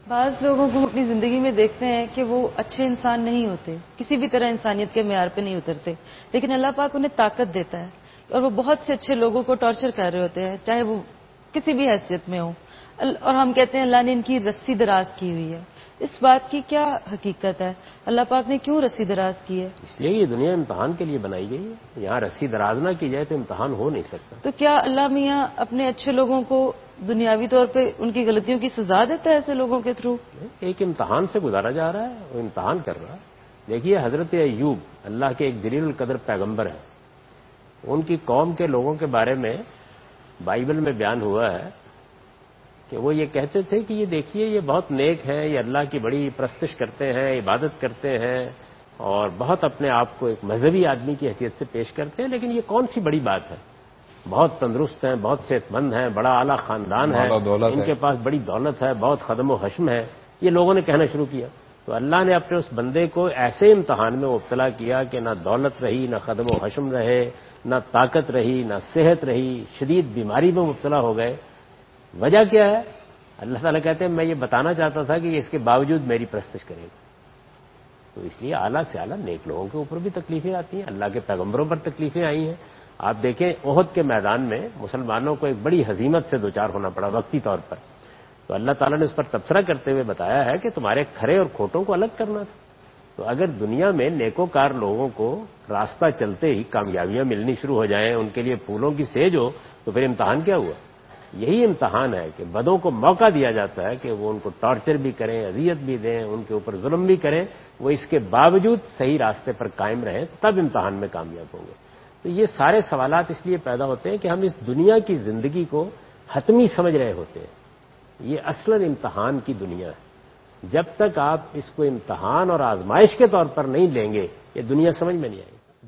بعض لوگوں کو اپنی زندگی میں دیکھتے ہیں کہ وہ اچھے انسان نہیں ہوتے، کسی بھی طرح انسانیت کے معیار پہ نہیں اترتے، لیکن اللہ پاک انہیں طاقت دیتا ہے اور وہ بہت سے اچھے لوگوں کو ٹارچر کر رہے ہوتے ہیں، چاہے وہ کسی بھی حیثیت میں ہو، اور ہم کہتے ہیں اللہ نے ان کی رسی دراز کی ہوئی ہے۔ اس بات کی کیا حقیقت ہے؟ اللہ پاک نے کیوں رسی دراز کی ہے؟ اس لیے یہ دنیا امتحان کے لیے بنائی گئی ہے، یہاں رسی دراز نہ کی جائے تو امتحان ہو نہیں سکتا۔ تو کیا اللہ میاں اپنے اچھے لوگوں کو دنیاوی طور پہ ان کی غلطیوں کی سزا دیتا ہے ایسے لوگوں کے تھرو؟ ایک امتحان سے گزارا جا رہا ہے، وہ امتحان کر رہا ہے۔ دیکھیے حضرت ایوب اللہ کے ایک جلیل القدر پیغمبر ہیں، ان کی قوم کے لوگوں کے بارے میں بائبل میں بیان ہوا ہے کہ وہ یہ کہتے تھے کہ یہ دیکھیے یہ بہت نیک ہیں، یہ اللہ کی بڑی پرستش کرتے ہیں، عبادت کرتے ہیں اور بہت اپنے آپ کو ایک مذہبی آدمی کی حیثیت سے پیش کرتے ہیں، لیکن یہ کون سی بڑی بات ہے؟ بہت تندرست ہیں، بہت صحت مند ہیں، بڑا اعلیٰ خاندان ہے، ان کے پاس بڑی دولت ہے، بہت خدم و حشم ہے، یہ لوگوں نے کہنا شروع کیا۔ تو اللہ نے اپنے اس بندے کو ایسے امتحان میں مبتلا کیا کہ نہ دولت رہی، نہ خدم و حشم رہے، نہ طاقت رہی، نہ صحت رہی، شدید بیماری میں مبتلا ہو گئے۔ وجہ کیا ہے؟ اللہ تعالیٰ کہتے ہیں میں یہ بتانا چاہتا تھا کہ یہ اس کے باوجود میری پرستش کرے گا۔ تو اس لیے اعلیٰ سے اعلیٰ نیک لوگوں کے اوپر بھی تکلیفیں آتی ہیں، اللہ کے پیغمبروں پر تکلیفیں آئی ہیں۔ آپ دیکھیں احد کے میدان میں مسلمانوں کو ایک بڑی ہزیمت سے دوچار ہونا پڑا وقتی طور پر، تو اللہ تعالیٰ نے اس پر تبصرہ کرتے ہوئے بتایا ہے کہ تمہارے کھرے اور کھوٹوں کو الگ کرنا تھا۔ تو اگر دنیا میں نیکوکار لوگوں کو راستہ چلتے ہی کامیابیاں ملنی شروع ہو جائیں، ان کے لیے پھولوں کی سیج ہو، تو پھر امتحان کیا ہوا؟ یہی امتحان ہے کہ بدوں کو موقع دیا جاتا ہے کہ وہ ان کو ٹارچر بھی کریں، اذیت بھی دیں، ان کے اوپر ظلم بھی کریں، وہ اس کے باوجود صحیح راستے پر قائم رہیں، تب امتحان میں کامیاب ہوں گے۔ تو یہ سارے سوالات اس لیے پیدا ہوتے ہیں کہ ہم اس دنیا کی زندگی کو حتمی سمجھ رہے ہوتے ہیں۔ یہ اصلاً امتحان کی دنیا ہے، جب تک آپ اس کو امتحان اور آزمائش کے طور پر نہیں لیں گے یہ دنیا سمجھ میں نہیں آئے گی۔